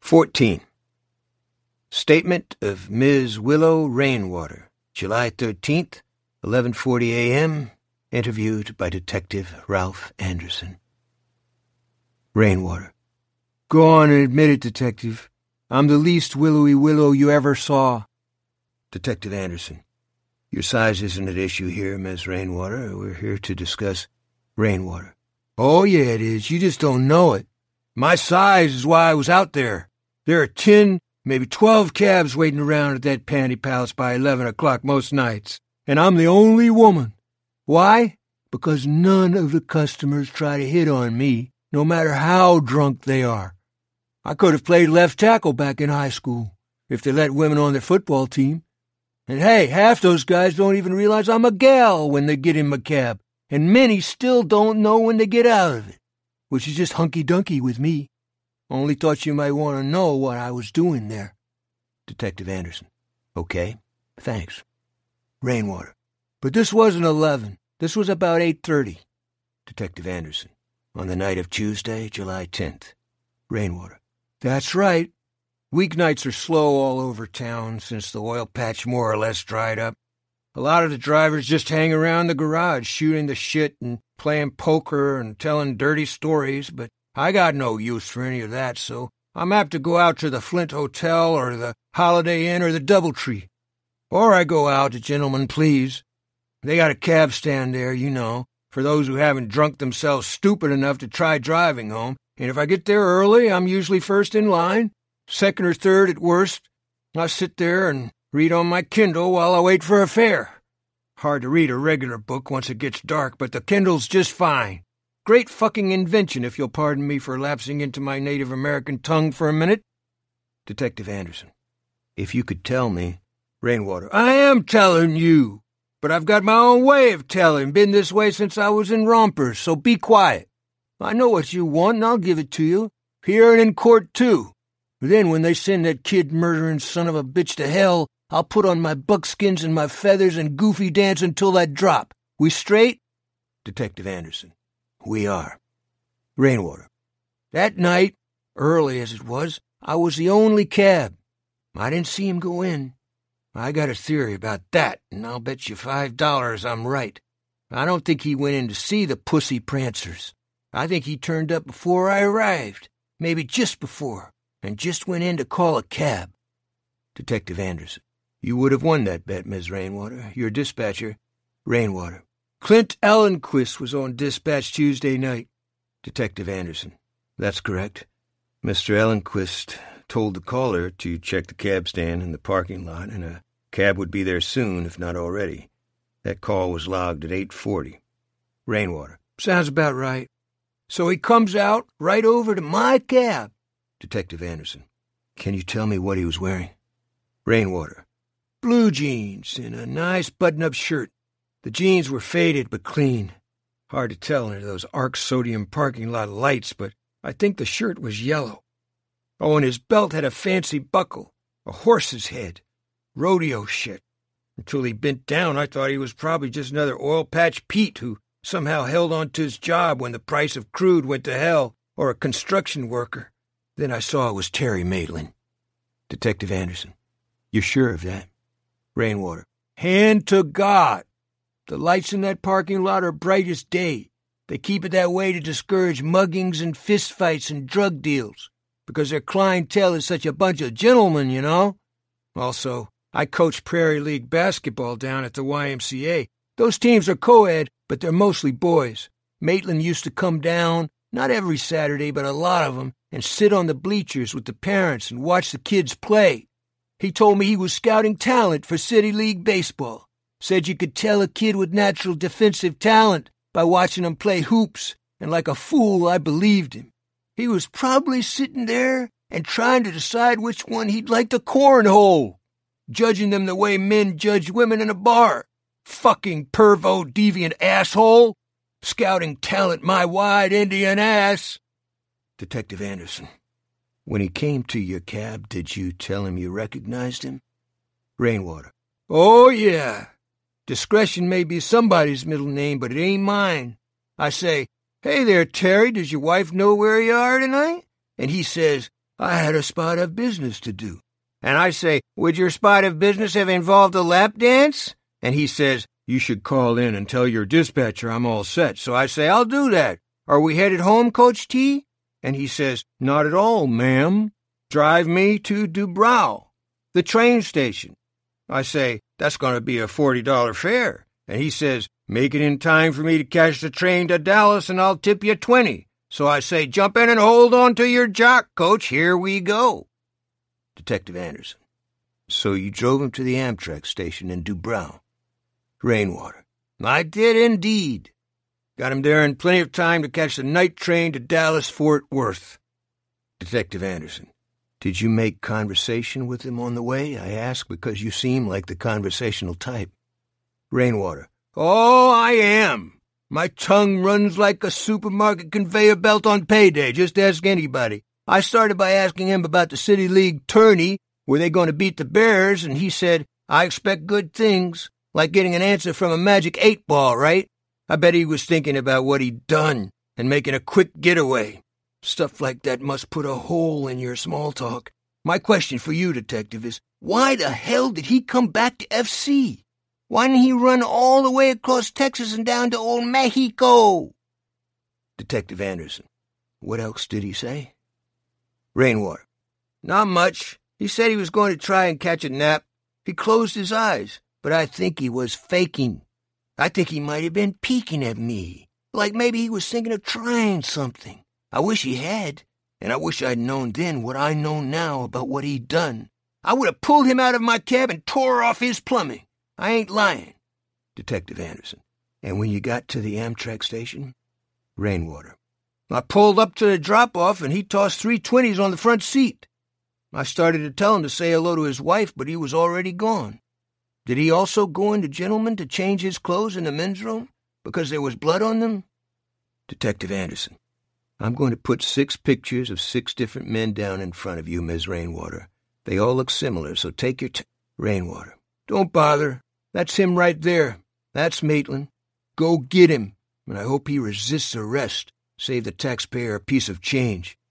14. Statement of Ms. Willow Rainwater, July 13th, 11:40 a.m., interviewed by Detective Ralph Anderson. Rainwater. Go on and admit it, Detective. I'm the least willowy willow you ever saw. Detective Anderson. Your size isn't at issue here, Ms. Rainwater. We're here to discuss Rainwater. Oh, yeah, it is. You just don't know it. My size is why I was out there. There are 10, maybe 12 cabs waiting around at that panty palace by 11 o'clock most nights, and I'm the only woman. Why? Because none of the customers try to hit on me, no matter how drunk they are. I could have played left tackle back in high school, if they let women on their football team. And hey, half those guys don't even realize I'm a gal when they get in my cab, and many still don't know when they get out of it, which is just hunky-dunky with me. Only thought you might want to know what I was doing there. Detective Anderson. Okay, thanks. Rainwater. But this wasn't 11. This was about 8:30. Detective Anderson. On the night of Tuesday, July 10th. Rainwater. That's right. Weeknights are slow all over town since the oil patch more or less dried up. A lot of the drivers just hang around the garage shooting the shit and playing poker and telling dirty stories, but I got no use for any of that, so I'm apt to go out to the Flint Hotel or the Holiday Inn or the Doubletree. Or I go out to Gentlemen Please. They got a cab stand there, you know, for those who haven't drunk themselves stupid enough to try driving home, and if I get there early, I'm usually first in line, second or third at worst. I sit there and read on my Kindle while I wait for a fare. Hard to read a regular book once it gets dark, but the Kindle's just fine. Great fucking invention, if you'll pardon me for lapsing into my Native American tongue for a minute. Detective Anderson. If you could tell me. Rainwater. I am telling you, but I've got my own way of telling. Been this way since I was in rompers, so be quiet. I know what you want, and I'll give it to you. Here and in court, too. Then when they send that kid-murdering son of a bitch to hell, I'll put on my buckskins and my feathers and goofy dance until that drop. We straight? Detective Anderson. We are. Rainwater. That night, early as it was, I was the only cab. I didn't see him go in. I got a theory about that, and I'll bet you $5 I'm right. I don't think he went in to see the pussy prancers. I think he turned up before I arrived, maybe just before, and just went in to call a cab. Detective Anderson. You would have won that bet, Ms. Rainwater. Your dispatcher. Rainwater. Clint Ellenquist was on dispatch Tuesday night. Detective Anderson. That's correct. Mr. Ellenquist told the caller to check the cab stand in the parking lot, and a cab would be there soon, if not already. That call was logged at 8:40. Rainwater. Sounds about right. So he comes out right over to my cab. Detective Anderson. Can you tell me what he was wearing? Rainwater. Blue jeans and a nice button-up shirt. The jeans were faded but clean. Hard to tell under those arc sodium parking lot lights, but I think the shirt was yellow. Oh, and his belt had a fancy buckle, a horse's head. Rodeo shit. Until he bent down, I thought he was probably just another oil patch Pete who somehow held on to his job when the price of crude went to hell, or a construction worker. Then I saw it was Terry Maitland. Detective Anderson. You're sure of that? Rainwater. Hand to God. The lights in that parking lot are bright as day. They keep it that way to discourage muggings and fistfights and drug deals, because their clientele is such a bunch of gentlemen, you know. Also, I coach Prairie League basketball down at the YMCA. Those teams are co-ed, but they're mostly boys. Maitland used to come down, not every Saturday, but a lot of them, and sit on the bleachers with the parents and watch the kids play. He told me he was scouting talent for City League baseball. Said you could tell a kid with natural defensive talent by watching him play hoops, and like a fool, I believed him. He was probably sitting there and trying to decide which one he'd like to cornhole, judging them the way men judge women in a bar. Fucking pervo deviant asshole. Scouting talent my wide Indian ass. Detective Anderson. When he came to your cab, did you tell him you recognized him? Rainwater. Oh, yeah. Discretion may be somebody's middle name, but it ain't mine. I say, hey there, Terry, does your wife know where you are tonight? And he says, I had a spot of business to do. And I say, would your spot of business have involved a lap dance? And he says, you should call in and tell your dispatcher I'm all set. So I say, I'll do that. Are we headed home, Coach T? And he says, not at all, ma'am. Drive me to Dubrow, the train station. I say, that's going to be a $40 fare. And he says, make it in time for me to catch the train to Dallas and I'll tip you $20. So I say, jump in and hold on to your jock, Coach. Here we go. Detective Anderson. So you drove him to the Amtrak station in Dubrow. Rainwater. I did indeed. Got him there in plenty of time to catch the night train to Dallas-Fort Worth. Detective Anderson. Did you make conversation with him on the way? I ask because you seem like the conversational type. Rainwater. Oh, I am. My tongue runs like a supermarket conveyor belt on payday. Just ask anybody. I started by asking him about the City League tourney. Were they going to beat the Bears? And he said, I expect good things. Like getting an answer from a magic 8-ball, right? I bet he was thinking about what he'd done and making a quick getaway. Stuff like that must put a hole in your small talk. My question for you, Detective, is why the hell did he come back to FC? Why didn't he run all the way across Texas and down to old Mexico? Detective Anderson. What else did he say? Rainwater. Not much. He said he was going to try and catch a nap. He closed his eyes, but I think he was faking. I think he might have been peeking at me, like maybe he was thinking of trying something. I wish he had, and I wish I'd known then what I know now about what he'd done. I would have pulled him out of my cab and tore off his plumbing. I ain't lying. Detective Anderson. And when you got to the Amtrak station? Rainwater. I pulled up to the drop-off, and he tossed 3 20s on the front seat. I started to tell him to say hello to his wife, but he was already gone. Did he also go into Gentleman to change his clothes in the men's room because there was blood on them? Detective Anderson. I'm going to put 6 pictures of 6 different men down in front of you, Ms. Rainwater. They all look similar, so take your Rainwater. Don't bother. That's him right there. That's Maitland. Go get him, and I hope he resists arrest. Save the taxpayer a piece of change.